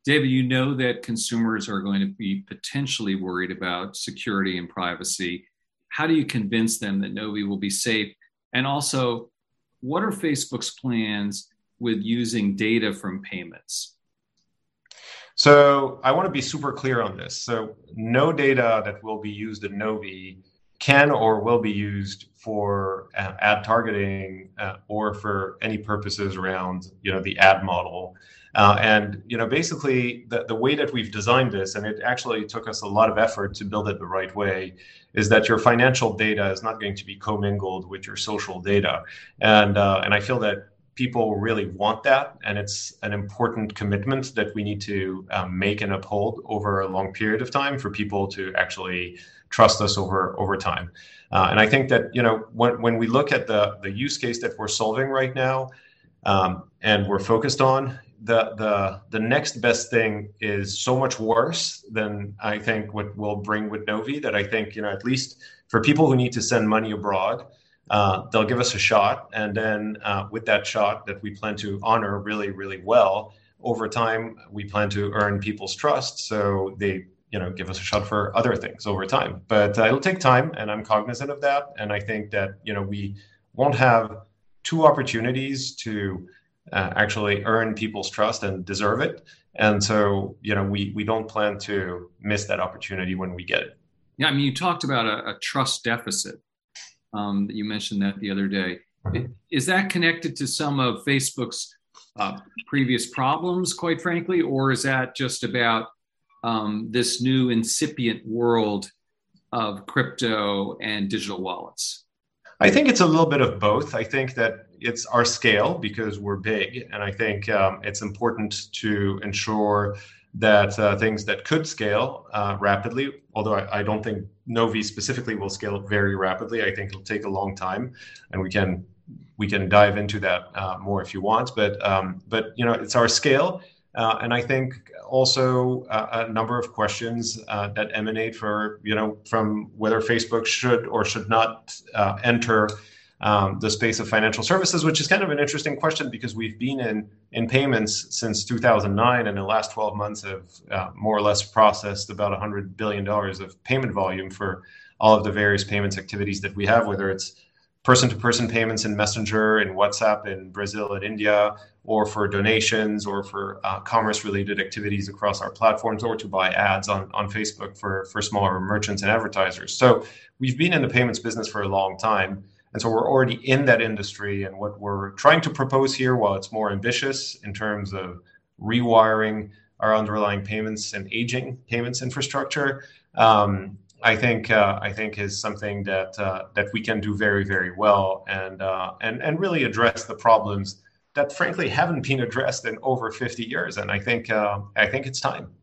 David, you know that consumers are going to be potentially worried about security and privacy. How do you convince them that Novi will be safe? And also, what are Facebook's plans with using data from payments? So I want to be super clear on this. So no data that will be used in Novi can or will be used for ad targeting or for any purposes around, the ad model. Basically the way that we've designed this, and it actually took us a lot of effort to build it the right way, is that your financial data is not going to be commingled with your social data. And I feel that people really want that, and it's an important commitment that we need to make and uphold over a long period of time for people to actually trust us over time. And I think that when we look at the use case that we're solving right now, and we're focused on, the next best thing is so much worse than I think what we'll bring with Novi, that I think at least for people who need to send money abroad, they'll give us a shot, and then with that shot that we plan to honor really, really well over time, we plan to earn people's trust, so they give us a shot for other things over time. But it'll take time, and I'm cognizant of that. And I think that we won't have two opportunities to actually earn people's trust and deserve it. And so we don't plan to miss that opportunity when we get it. Yeah, I mean, you talked about a trust deficit. That you mentioned that the other day. Is that connected to some of Facebook's previous problems, quite frankly, or is that just about this new incipient world of crypto and digital wallets? I think it's a little bit of both. I think that it's our scale because we're big, and I think it's important to ensure that things that could scale rapidly, although I don't think Novi specifically will scale very rapidly. I think it'll take a long time, and we can dive into that more if you want. But it's our scale, and I think also a number of questions that emanate from whether Facebook should or should not enter the space of financial services, which is kind of an interesting question because we've been in payments since 2009, and in the last 12 months have more or less processed about $100 billion of payment volume for all of the various payments activities that we have, whether it's person-to-person payments in Messenger, in WhatsApp, in Brazil and India, or for donations, or for commerce-related activities across our platforms, or to buy ads on Facebook for smaller merchants and advertisers. So we've been in the payments business for a long time. And so we're already in that industry. And what we're trying to propose here, while it's more ambitious in terms of rewiring our underlying payments and aging payments infrastructure, I think is something that we can do very, very well, and really address the problems that frankly haven't been addressed in over 50 years. And I think it's time.